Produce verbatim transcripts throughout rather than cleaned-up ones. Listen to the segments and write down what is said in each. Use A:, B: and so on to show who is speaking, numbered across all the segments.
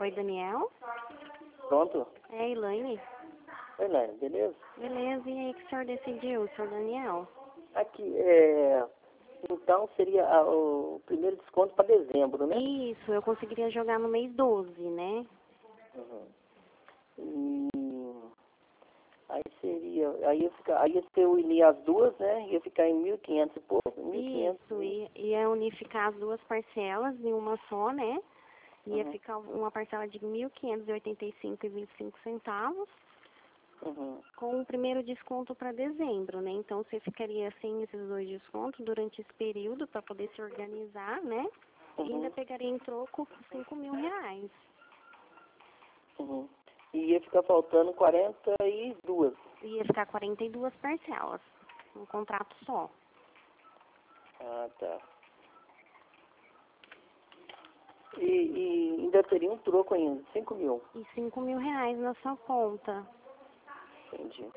A: Oi, Daniel.
B: Pronto?
A: É, Elaine.
B: Oi, Elaine, beleza?
A: Beleza, e aí que o senhor decidiu, senhor Daniel?
B: Aqui, é... Então seria a- o primeiro desconto para dezembro, né?
A: Isso, eu conseguiria jogar no mês doze, né?
B: Uhum. E... Aí seria... Aí ia, ficar, aí ia ser unir as duas, né? Ia ficar em mil e quinhentos e pouco. mil e quinhentos.
A: Isso, e ia unificar as duas parcelas em uma só, né? Ia
B: Uhum.
A: ficar uma parcela de mil quinhentos e oitenta e cinco reais e vinte e cinco centavos.
B: Uhum.
A: Com o primeiro desconto para dezembro, né? Então você ficaria sem esses dois descontos durante esse período para poder se organizar, né? E
B: Uhum.
A: ainda pegaria em troco cinco mil reais.
B: Uhum. E ia ficar faltando quarenta e duas.
A: Ia ficar quarenta e duas parcelas, um contrato só.
B: Ah, tá. E, e ainda teria um troco ainda, cinco mil.
A: E cinco mil reais na sua conta.
B: Entendi.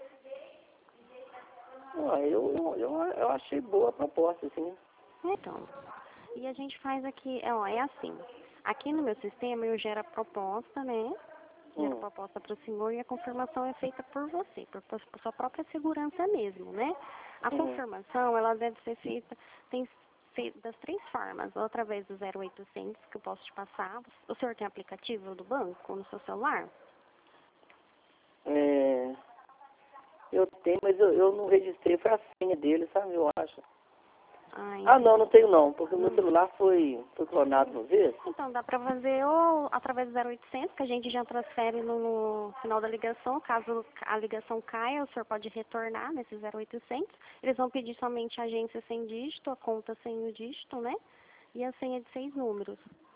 B: Ah, eu, eu, eu, eu achei boa a proposta, assim.
A: Então, e a gente faz aqui, é, ó, é assim. Aqui no meu sistema eu gero a proposta, né? Gero a
B: Hum.
A: proposta para o senhor e a confirmação é feita por você, por, por sua própria segurança mesmo, né? A
B: Uhum.
A: confirmação, ela deve ser feita, tem fe- das três formas, ou através do zero oitocentos, que eu posso te passar. O senhor tem aplicativo do banco no seu celular?
B: É, eu tenho, mas eu, eu não registrei, foi a senha dele, sabe, eu acho.
A: Ah,
B: Ah, não, não tenho não, porque o meu
A: Hum.
B: celular foi, foi clonado uma vez.
A: Então, dá para fazer ou através do zero oitocentos, que a gente já transfere no, no final da ligação. Caso a ligação caia, o senhor pode retornar nesse zero oitocentos. Eles vão pedir somente a agência sem dígito, a conta sem o dígito, né? E a senha de seis números.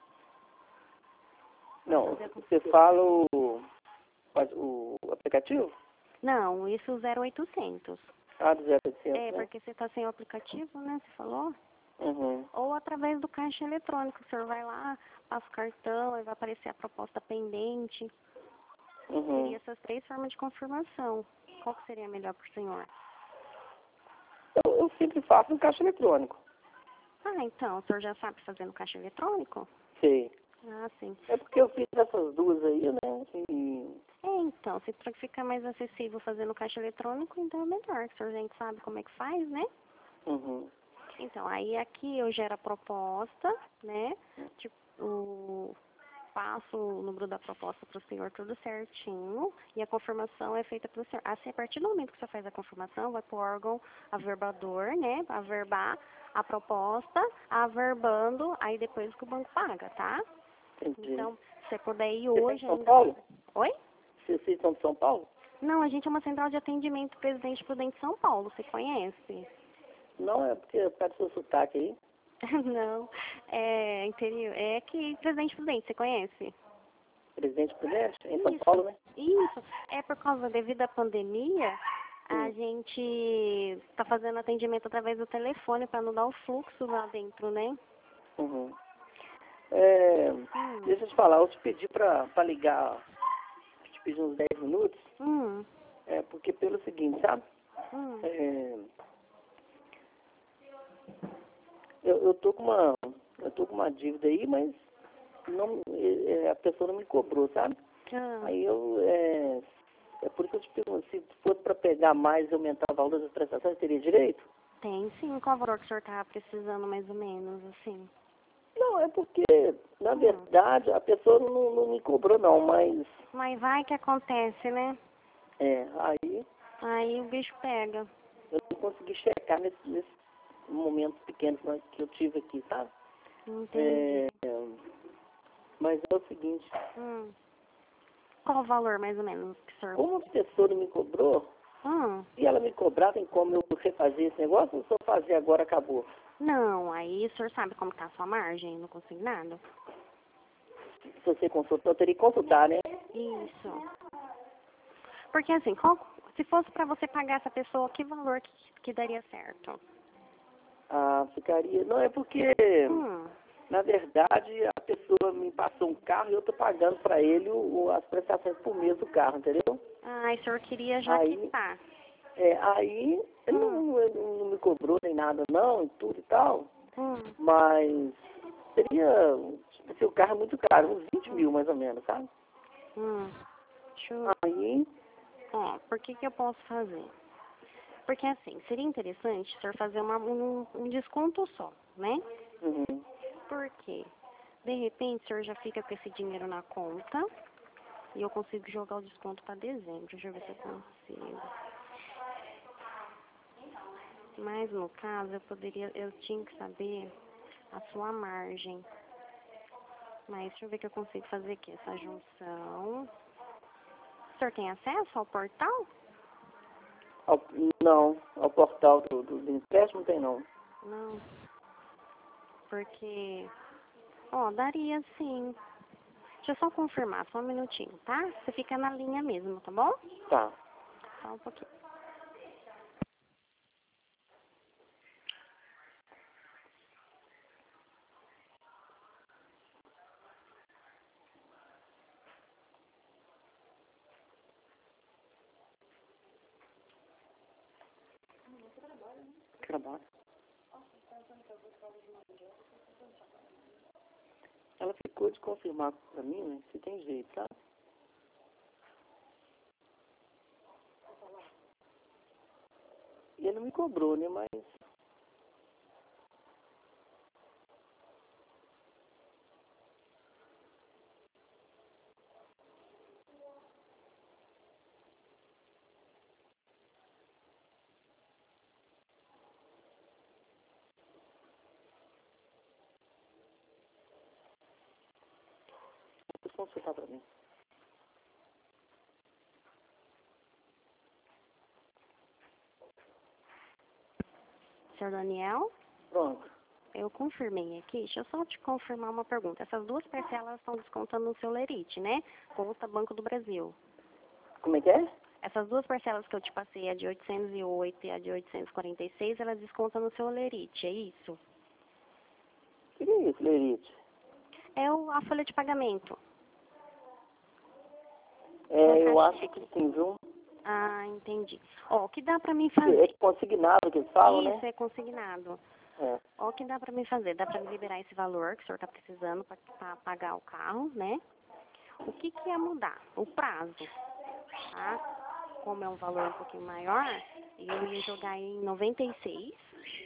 B: Não, você fala o, o aplicativo?
A: Não, isso zero oitocentos.
B: Ah, do zero oitocentos,
A: É,
B: né?
A: porque você está sem o aplicativo, né? Você falou?
B: Uhum.
A: Ou através do caixa eletrônico. O senhor vai lá, passa o cartão, aí vai aparecer a proposta pendente.
B: Uhum.
A: Seria essas três formas de confirmação. Qual que seria melhor para o senhor?
B: Eu, eu sempre faço no caixa eletrônico.
A: Ah, então, o senhor já sabe fazer no caixa eletrônico?
B: Sei.
A: Ah, sim.
B: É porque eu fiz essas duas aí, né? E...
A: É, então, se para ficar mais acessível fazer no caixa eletrônico, então é melhor, que o senhor já sabe como é que faz, né?
B: Uhum.
A: Então, aí aqui eu gero a proposta, né? Tipo, o- passo o número da proposta para o senhor tudo certinho e a confirmação é feita pelo senhor. Assim, a partir do momento que você faz a confirmação, vai para o órgão averbador, né? Averbar a proposta, averbando, aí depois que o banco paga, tá?
B: Entendi.
A: Então, se você puder ir
B: Você tem
A: hoje
B: em São
A: ainda...
B: Paulo?
A: Oi?
B: Vocês são de São Paulo?
A: Não, a gente é uma central de atendimento Presidente Prudente São Paulo, você conhece?
B: Não, é porque por causa do seu sotaque aí.
A: Não, é interior, é que Presidente Prudente, você conhece?
B: Presidente Prudente, em São
A: Isso,
B: Paulo, né?
A: isso. É por causa, devido à pandemia, a
B: Hum.
A: gente está fazendo atendimento através do telefone para não dar o fluxo lá dentro, né?
B: Uhum. É,
A: Hum,
B: deixa eu te falar, eu te pedi pra, pra ligar, te pedi uns dez minutos,
A: hum,
B: é, porque pelo seguinte, sabe?
A: hum.
B: É, eu, eu tô com uma. Eu tô com uma dívida aí, mas não, é, a pessoa não me cobrou, sabe?
A: Ah,
B: Aí eu. É, é por isso que eu te pergunto, se fosse para pegar mais e aumentar o valor das prestações, teria direito?
A: tem sim, qual valor que o senhor tá precisando mais ou menos, assim?
B: Não, é porque, na
A: Hum.
B: verdade, a pessoa não, não me cobrou não, mas
A: Mas vai que acontece, né?
B: é, aí
A: Aí o bicho pega.
B: eu não consegui checar nesse, nesse momentos pequenos né, que eu tive aqui, sabe?
A: Entendi.
B: É, mas é o seguinte,
A: Hum. Qual o valor mais ou menos que o senhor...
B: como a pessoa não me cobrou,
A: Hum.
B: se ela me cobrar, tem como eu refazer esse negócio ou se eu fazer agora acabou?
A: Não, aí o senhor sabe como tá a sua margem no consignado?
B: Se você consultar, eu teria que consultar, né?
A: Isso. Porque assim, qual, se fosse para você pagar essa pessoa, que valor que, que daria certo?
B: Ah, ficaria. Não, é porque,
A: Hum.
B: na verdade, a pessoa me passou um carro e eu tô pagando para ele o, o- as prestações por mês do carro, entendeu?
A: Ah, o senhor queria já
B: Aí,
A: quitar.
B: é, aí ele
A: Hum.
B: não, ele não me cobrou nem nada não, e tudo e tal,
A: Hum.
B: mas seria Assim, o carro é muito caro, uns vinte mil mais ou menos, sabe?
A: Hum. Deixa eu...
B: Aí,
A: Ó, por que que eu posso fazer? Porque assim, seria interessante o senhor fazer uma, um, um desconto só, né?
B: uhum.
A: Por quê? De repente o senhor já fica com esse dinheiro na conta e eu consigo jogar o desconto para dezembro. Deixa eu ver se eu consigo. Mas no caso eu poderia, eu tinha que saber a sua margem. Mas deixa eu ver que eu consigo fazer aqui, essa junção. O senhor tem acesso ao portal?
B: Ao, não, ao portal do, do, do empréstimo não tem não.
A: Não. Porque, ó, daria sim. Deixa eu só confirmar, só um minutinho, tá? Você fica na linha mesmo, tá bom?
B: Tá.
A: Só um pouquinho.
B: Trabalho. Ela ficou de confirmar pra mim, né, se tem jeito, sabe? E ele não me cobrou, né, mas... Deixa eu consultar pra mim.
A: Senhor Daniel,
B: Pronto.
A: eu confirmei aqui. Deixa eu só te confirmar uma pergunta. Essas duas parcelas estão descontando no seu Lerite, né? Conta Banco do Brasil.
B: Como é que é?
A: Essas duas parcelas que eu te passei, a de oitocentos e oito e a de oitocentos e quarenta e seis, elas descontam no seu Lerite, é isso?
B: O que, que é isso, Lerite?
A: É o, a folha de pagamento.
B: É, eu
A: Colocar
B: acho
A: cheque.
B: que sim, viu?
A: Ah, entendi. Ó, o que dá pra mim
B: É
A: fazer?
B: consignado que eles falam,
A: Isso,
B: né?
A: é consignado.
B: É.
A: Ó, o que dá pra mim fazer? Dá pra me liberar esse valor que o senhor tá precisando pra, pra pagar o carro, né? O que que ia mudar? O prazo, tá? Como é um valor um pouquinho maior, eu ia jogar em noventa e seis.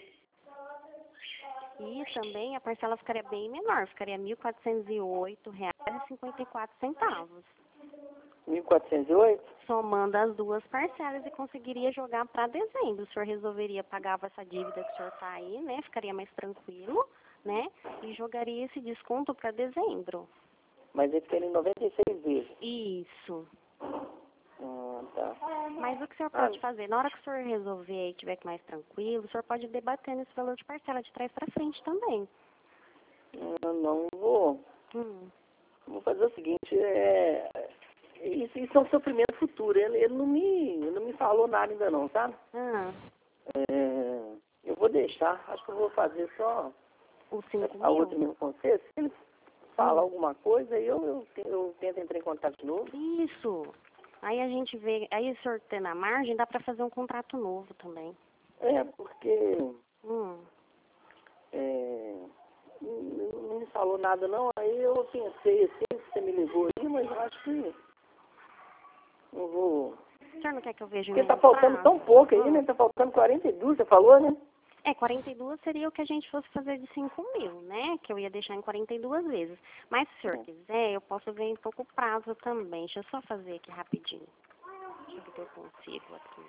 A: E também a parcela ficaria bem menor, ficaria mil quatrocentos e oito reais e cinquenta e quatro centavos.
B: mil quatrocentos e oito?
A: Somando as duas parcelas e conseguiria jogar para dezembro. O senhor resolveria, pagava essa dívida que o senhor está aí, né? Ficaria mais tranquilo, né? E jogaria esse desconto para dezembro.
B: Mas ele fica em noventa e seis vezes.
A: Isso.
B: Ah, tá.
A: Mas o que o senhor
B: Ah,
A: pode fazer? Na hora que o senhor resolver e estiver mais tranquilo, o senhor pode ir debatendo esse valor de parcela de trás para frente também.
B: eu não vou.
A: Hum.
B: Vou fazer o seguinte, é... Isso, isso é um sofrimento futuro. Ele, ele não me, não me falou nada ainda não, sabe?
A: Ah,
B: É, eu vou deixar. Acho que eu vou fazer só
A: os cinco
B: a outra
A: mil?
B: mesmo com você. Se ele falar
A: Hum.
B: alguma coisa, eu, eu, te- eu tento entrar em contato de novo.
A: Isso. Aí a gente vê, aí o senhor tendo a margem, dá para fazer um contrato novo também.
B: É, porque
A: Hum.
B: é, não, não me falou nada não. Aí eu pensei assim, que você me ligou aí, mas eu acho que não vou.
A: O senhor não quer que eu veja o
B: Porque tá
A: médio
B: faltando
A: prazo?
B: tão pouco aí,
A: Hum.
B: né? Tá faltando quarenta e dois, você falou, né?
A: É, quarenta e duas seria o que a gente fosse fazer de cinco mil, né? Que eu ia deixar em quarenta e duas vezes. Mas se o senhor quiser, eu posso ver em pouco prazo também. Deixa eu só fazer aqui rapidinho. Deixa eu ver o que eu consigo aqui.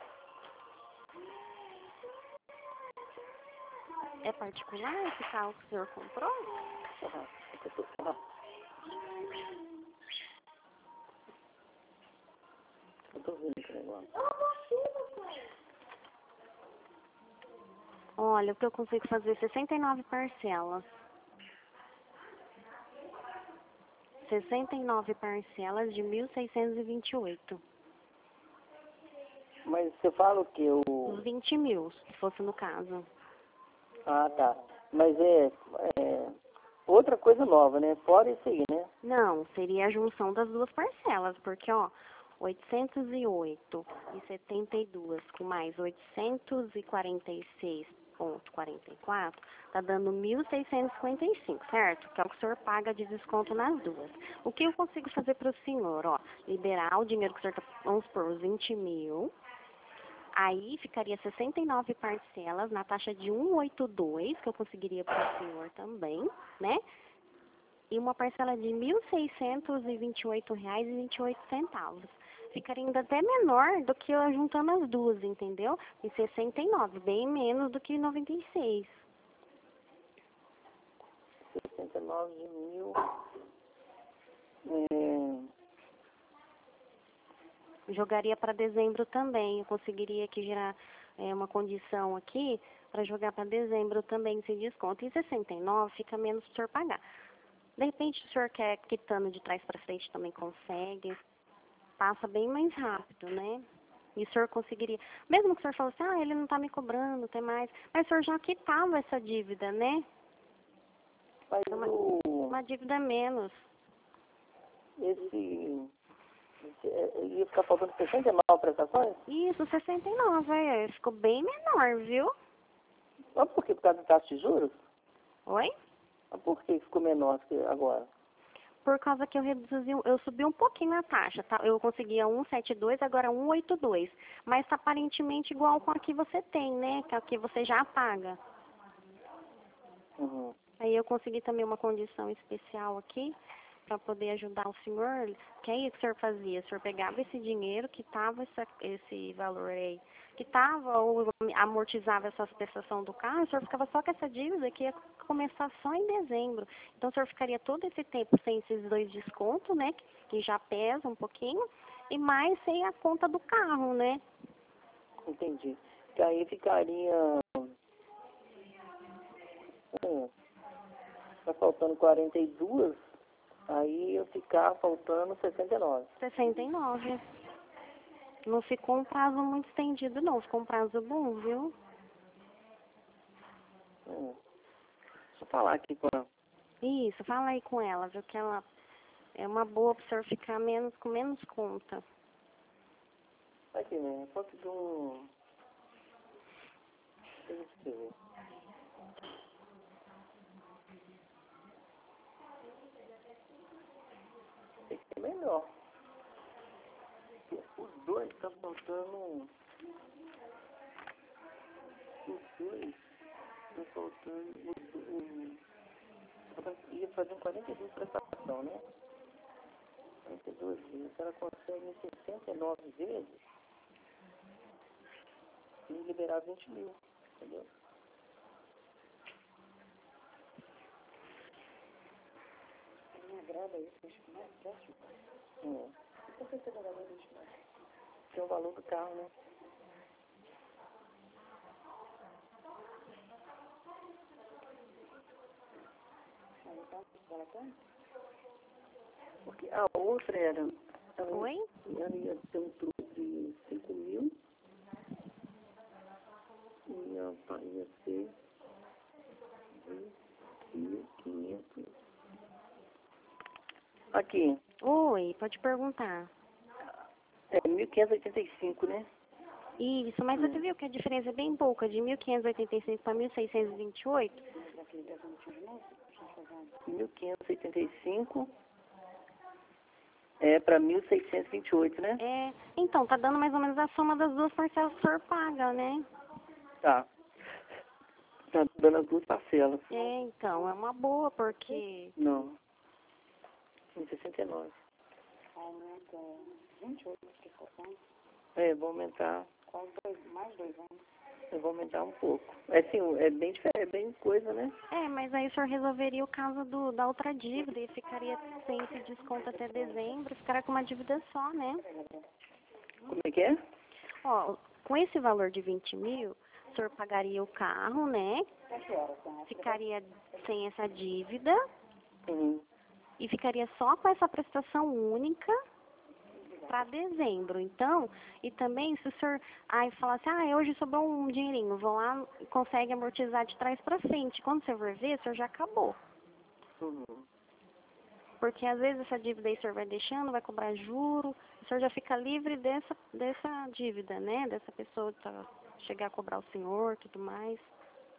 A: É particular esse carro que o senhor comprou?
B: Ah, eu tô- ah, eu tô vendo esse negócio.
A: Olha, o que eu consigo fazer é sessenta e nove parcelas. sessenta e nove parcelas de mil seiscentos e vinte e oito.
B: Mas você fala o quê? O...
A: Os vinte mil, se fosse no caso.
B: Ah, tá. Mas é, é outra coisa nova, né? Fora isso aí, né?
A: Não, seria a junção das duas parcelas, porque, ó, oitocentos e oito e setenta e dois com mais oitocentos e quarenta e seis ponto quarenta e quatro, tá dando mil seiscentos e cinquenta e cinco, certo? Que é o que o senhor paga de desconto nas duas. O que eu consigo fazer para o senhor, ó, liberar o dinheiro que o senhor tá, vamos supor, os vinte mil, aí ficaria sessenta e nove parcelas na taxa de cento e oitenta e dois, que eu conseguiria para o senhor também, né? E uma parcela de mil seiscentos e vinte e oito reais e vinte e oito centavos. Ficaria ainda até menor do que eu juntando as duas, entendeu? Em sessenta e nove, bem menos do que noventa e seis.
B: sessenta e nove de mil. É,
A: Jogaria para dezembro também. Eu conseguiria aqui gerar é, uma condição aqui para jogar para dezembro também sem desconto. Em sessenta e nove fica menos para o senhor pagar. De repente, se o senhor quer quitando de trás para frente, também consegue. Passa bem mais rápido, né? E o senhor conseguiria... Mesmo que o senhor falasse, ah, ele não está me cobrando, tem mais. Mas o senhor já quitava essa dívida, né?
B: mas
A: Uma,
B: o,
A: uma dívida menos.
B: esse, esse é, ia ficar faltando sessenta e nove prestações?
A: Isso, sessenta e nove, é, ficou bem menor, viu?
B: Mas por quê? Por causa do taxa de juros?
A: Oi?
B: Mas por que ficou menor que agora?
A: Por causa que eu reduzi, eu subi um pouquinho a taxa, tá? Eu conseguia cento e setenta e dois, agora cento e oitenta e dois. Mas tá aparentemente igual com a que você tem, né? Que é a que você já paga.
B: Uhum.
A: Aí eu consegui também uma condição especial aqui para poder ajudar o senhor. Que aí o que o senhor fazia? O senhor pegava esse dinheiro, quitava essa, esse valor aí, quitava ou amortizava essa prestação do carro, o senhor ficava só com essa dívida que ia começar só em dezembro. Então o senhor ficaria todo esse tempo sem esses dois descontos, né? Que já pesa um pouquinho, e mais sem a conta do carro, né?
B: Entendi. Que aí ficaria... Hum, tá faltando quarenta e dois, aí ia ficar faltando sessenta e nove.
A: sessenta e nove. Não ficou um prazo muito estendido, não. Ficou um prazo bom, viu?
B: Hum. Deixa eu falar aqui com a...
A: Isso, fala aí com ela, viu? Que ela é uma boa pro senhor ficar menos, com menos conta.
B: Aqui, né? Foto de um... Deixa eu ver. Tem que ser melhor. Os dois tá faltando... Os dois tá faltando... Um, ia fazer um quarenta e dois prestação, né? quarenta e dois vezes. Ela consegue em sessenta e nove vezes e liberar vinte mil. Entendeu? Me agrada isso, acho que mais próximo. Hum. Por que você vai dar vinte mil? Que é o valor do carro, né? Porque a outra era... Ela,
A: Oi?
B: ela ia ter um truque de cinco mil e ia, ia ser mil e quinhentos. Aqui,
A: Oi, pode perguntar.
B: é mil quinhentos e oitenta e cinco, né?
A: Isso, mas você
B: Hum.
A: viu que a diferença é bem pouca, de mil quinhentos e oitenta e cinco para mil seiscentos e vinte e oito?
B: mil quinhentos e oitenta e cinco é para mil seiscentos e vinte e oito, né?
A: É, então, tá dando mais ou menos a soma das duas parcelas que o senhor paga, né?
B: Tá. Tá dando as duas parcelas.
A: É, então, é uma boa, porque...
B: Não. Em sessenta e nove.
C: Aumenta vinte e oito prestações,
B: É, vou aumentar.
C: quase dois, mais dois anos.
B: Eu vou aumentar um pouco. É assim, é bem diferente, é bem coisa, né?
A: É, mas aí o senhor resolveria o caso do, da outra dívida e ficaria sem esse desconto até dezembro, ficaria com uma dívida só, né?
B: Como é que é?
A: Ó, com esse valor de vinte mil, o senhor pagaria o carro, né? Ficaria sem essa dívida
B: Uhum.
A: e ficaria só com essa prestação única para dezembro. Então, e também se o senhor aí falar assim, ah, hoje sobrou um dinheirinho, vou lá e consegue amortizar de trás para frente. Quando você for ver, o senhor já acabou.
B: Uhum.
A: Porque às vezes essa dívida aí o senhor vai deixando, vai cobrar juro, o senhor já fica livre dessa, dessa dívida, né? Dessa pessoa tá, chegar a cobrar o senhor, tudo mais.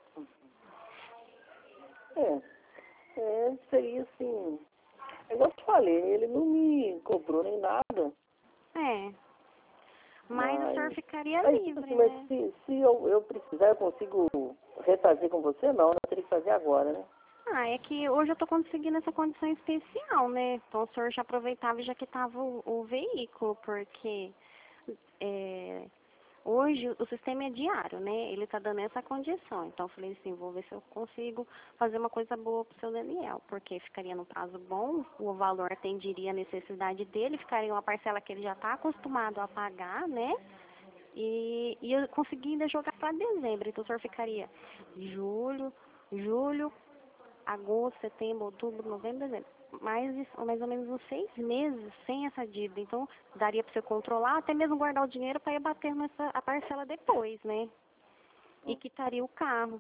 B: É, é, isso aí, assim, é igual eu te falei, ele não me cobrou nem nada.
A: É. Mas,
B: Mas,
A: o senhor ficaria
B: aí,
A: livre,
B: assim,
A: né?
B: mas se, se eu, eu precisar, eu consigo refazer com você? Não, eu teria que fazer agora, né?
A: Ah, é que hoje eu tô conseguindo essa condição especial, né? Então o senhor já aproveitava e já quitava o, o veículo, porque é, hoje o sistema é diário, né? Ele tá dando essa condição. Então eu falei assim, vou ver se eu consigo fazer uma coisa boa pro seu Daniel, porque ficaria no prazo bom, o valor atenderia a necessidade dele, ficaria uma parcela que ele já tá acostumado a pagar, né? E, e eu consegui ainda jogar para dezembro, então o senhor ficaria julho, julho, agosto, setembro, outubro, novembro, dezembro. Mais, mais ou menos uns seis meses sem essa dívida. Então, daria para você controlar, até mesmo guardar o dinheiro para ir batendo essa, a parcela depois, né? E quitaria o carro.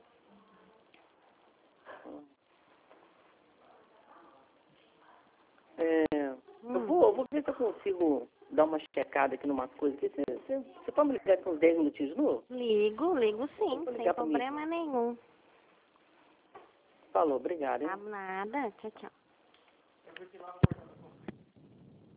B: É, eu,
A: Hum.
B: vou, eu vou ver se eu consigo dar uma checada aqui numa coisa aqui. Você, você, você pode me ligar aqui uns dez minutinhos de novo?
A: Ligo, ligo sim,
B: Vou
A: sem
B: ligar pra mim.
A: problema nenhum.
B: Falou, obrigado, hein?
A: Tá nada, tchau, tchau.